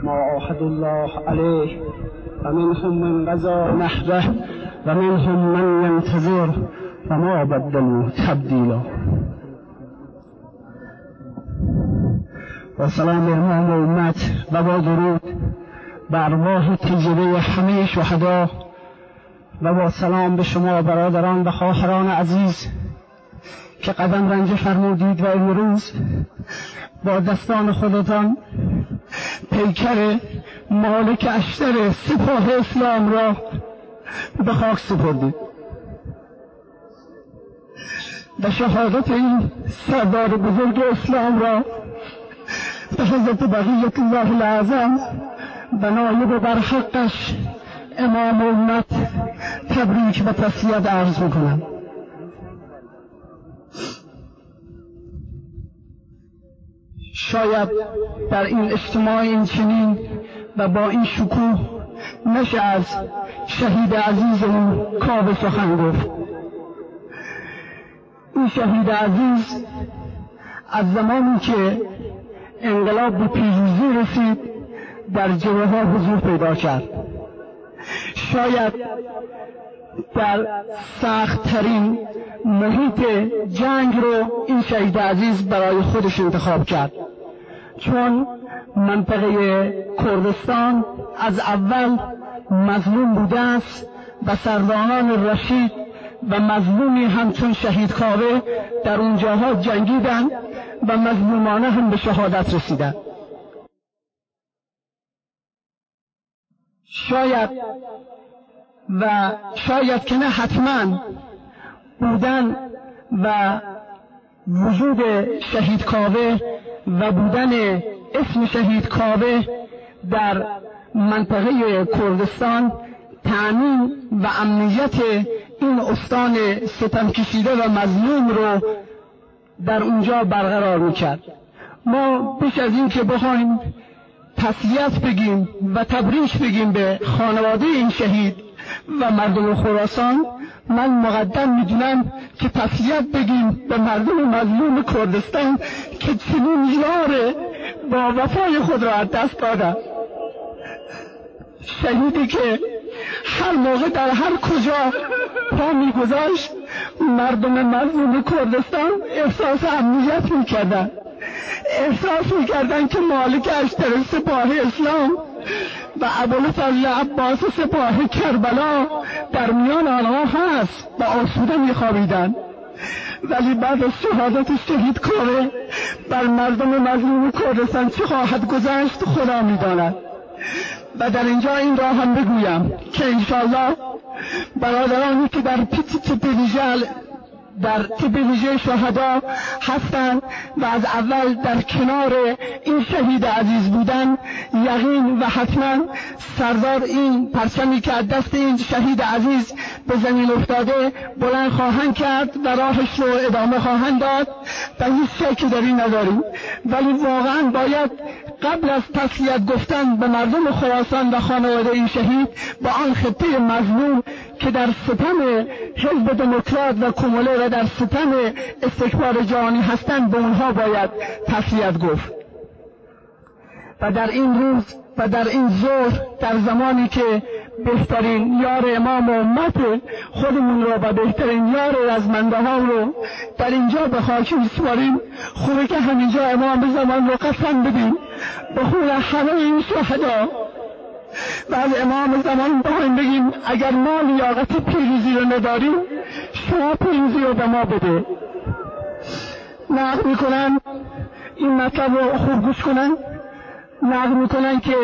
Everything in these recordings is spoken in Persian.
ما عاهد الله علیه و منهم من قضا نحبه و منهم من ینتظر و ما بدلوا تبدیلا. با سلام به امام امت و با درود بر ارواح تجربه همه شهدا و با سلام به شما برادران و خواهران عزیز که قدم رنجه فرمودید و امروز با دستان خودتان پیکر مالک اشتر سپاه اسلام را به خاک سپردید و شهادت این سردار بزرگ اسلام را به حضرت بقیت الله الاعظم و نایب بر حقش امام امت تبریک و تسلیت عرض میکنم. شاید در این اجتماع این چنین و با این شکوه نشه از شهید عزیزمون کاوه سخن گفت. این شهید عزیز از زمانی که انقلاب به پیروزی رسید در جبهه ها حضور پیدا کرد. شاید در سخت‌ترین محیط جنگ رو این شهید عزیز برای خودش انتخاب کرد، چون منطقه کردستان از اول مظلوم بوده است و سرداران رشید و مظلومی همچون شهید کاوه در اونجاها جنگیدن و مظلومانه هم به شهادت رسیدن. شاید که نه حتما بودن و وجود شهید کاوه و بودن اسم شهید کاوه در منطقه کردستان تأمین و امنیت این استان ستم کشیده و مظلوم رو در اونجا برقرار میکرد. ما بیش از این که بخوایم تسلیت بگیم و تبریک بگیم به خانواده این شهید و مردم خراسان، من مقدم میدونم که تسلیت بگیم به مردم مظلوم کردستان که چنین یار با وفای خود را از دست دادن. شهیدی که هر موقع در هر کجا پا میگذاشت مردم مظلوم کردستان احساس امنیت میکردن، احساس میکردن که مالک اشتر سپاه اسلام و ابوالفضل عباس سپاه کربلا در میان آنها هست و آسوده میخوابیدن. ولی بعد از شهادت شهید کاوه بر مردم مظلوم کردستان چه خواهد گذشت خدا میداند. و در اینجا این را هم بگویم که انشاءالله برادرانی که در تیپ ویژه شهدا هستند و از اول در کنار این شهید عزیز بودن، یقین و حتما سردار این پرچمی که از دست این شهید عزیز به زمین افتاده بلند خواهند کرد و راهش رو ادامه خواهند داد و هیچ شکی در این نداریم. ولی واقعا باید قبل از تسلیت گفتن به مردم خراسان و خانواده این شهید با آن خطه مظلوم که در ستم حزب دموکرات و کموله و در ستم استکبار جهانی هستند به اونها باید تسلیت گفت. و در این روز و در این ظهر در زمانی که بهترین یار امام امت خودمون رو و بهترین یار رزمنده ها رو در اینجا به خاک میسپاریم، خوبه که همینجا امام زمان رو قسم بدیم به خون همه این شهدا و از امام زمان بخوایم بگیم اگر ما لیاقت پیروزی رو نداریم شما پیروزی رو به ما بده. نقل میکنن این مطلب رو خوب گوش کنن، نقل میکنن که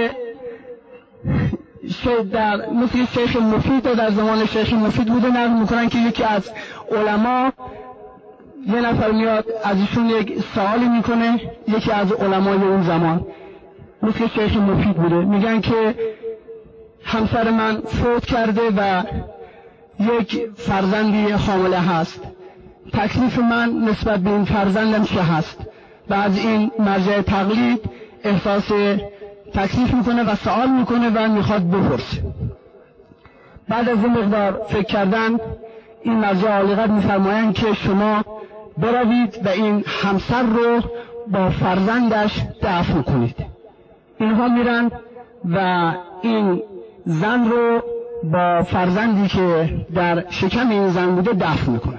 مثل شیخ مفید در زمان شیخ مفید بوده، نقل میکنن که یکی از علما یه نفر میاد از ایشون یک سوالی میکنه، یکی از علمای اون زمان مثل شیخ مفید بوده، میگن که همسر من فوت کرده و یک فرزندی حامله هست، تکلیف من نسبت به این فرزندم چه هست؟ و از این مرجع تقلید احساس تکلیف میکنه و سوال میکنه و میخواد بپرسه. بعد از این مقدار فکر کردن این مرجع عالیقدر میفرمایند که شما بروید و این همسر رو با فرزندش دفن کنید. اینها میرن و این زن رو با فرزندی که در شکم این زن بوده دفن میکنن.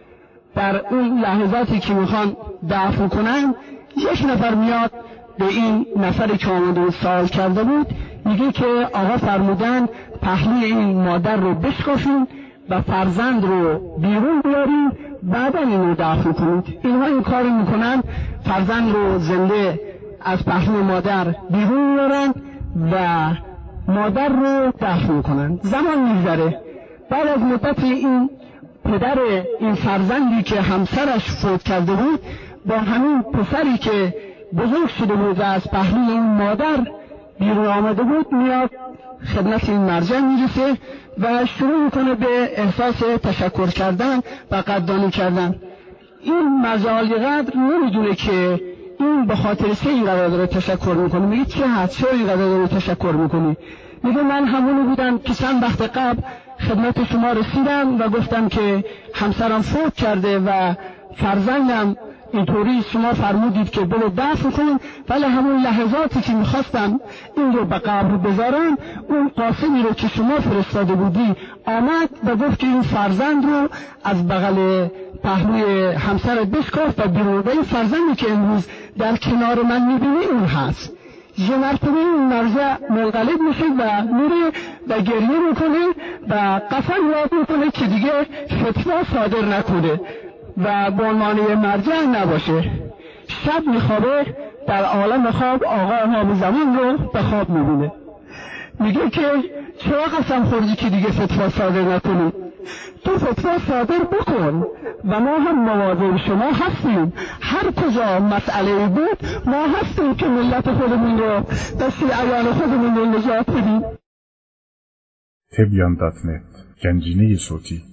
در اون لحظاتی که میخوان دفن کنن، یک نفر میاد به این نفری که آمده و سوال کرده بود میگه که آقا فرمودن پهلوی این مادر رو بشکافین و فرزند رو بیرون بیارین، بعدا این رو دفن کنید. اینها این کار میکنن، فرزند رو زنده از پهلوی مادر بیرون میارن و مادر رو دفن میکنن. زمان میگذره، بعد از مدت این پدر این فرزندی که همسرش فوت کرده بود با همین پسری که بزرگ شده بود و از پهلوی اون مادر بیرون آمده بود میاد خدمت این مرجع میرسه و شروع میکنه به احساس تشکر کردن و قدردانی کردن. این مرجع عالی قدر نمیدونه که این به خاطر چه اینقدر داره تشکر میکنه. میگه چه هست؟ چرا اینقدر داره تشکر میکنی؟ میگه من همونی بودم که چند وقت قبل خدمت شما رسیدم و گفتم که همسرم فوت کرده و فرزندم اینطوری شما فرمودید که برو دفن کن، ولی همون لحظاتی که میخواستم این رو به قبر بذارم، اون قاسمی رو که شما فرستاده بودی آمد و گفت که این فرزند رو از بغل پهلوی همسرت بشکاف و بیرون. و این فرزندی که امروز در کنار من میبینی اون هست. یه مرتبه این مرجع منقلب میشه و میره و گریه میکنه و قسم یاد میکنه که دیگه فتوا صادر نکنه و به عنوان مرجع نباشه. شب میخوابه، در عالم خواب آقا امام زمان رو به خواب میبینه. میگه که چرا قسم خوردی که دیگه فتوا صادر نکنی؟ تو فتوا صادر بکن و ما هم مواظب شما هستیم. هر کجا مسئله بود ما هستیم که ملت خودمون رو دست عیال خودمون رو نجات بدیم. تبیان.net گنجینه صوتی